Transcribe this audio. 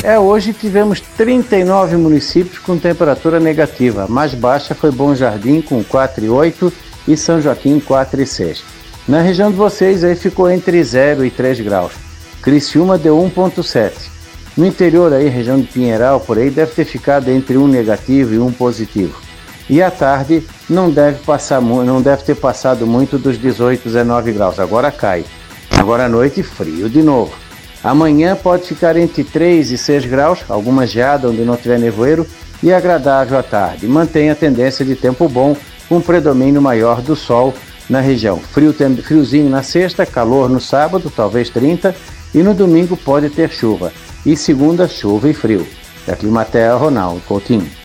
Hoje tivemos 39 municípios com temperatura negativa. A mais baixa foi Bom Jardim com 4,8 e São Joaquim 4,6. Na região de vocês aí ficou entre 0 e 3 graus. Criciúma deu 1,7. No interior aí, região de Pinheiral, por aí, deve ter ficado entre 1 negativo e 1 positivo. E à tarde não deve ter passado muito dos 18, 19 graus. Agora cai. Agora à noite, frio de novo. Amanhã pode ficar entre 3 e 6 graus, alguma geada onde não tiver nevoeiro, e agradável à tarde. Mantém a tendência de tempo bom, com predomínio maior do sol na região. Friozinho na sexta, calor no sábado, talvez 30, e no domingo pode ter chuva. E segunda, chuva e frio. Da Climaterra, Ronaldo Coutinho.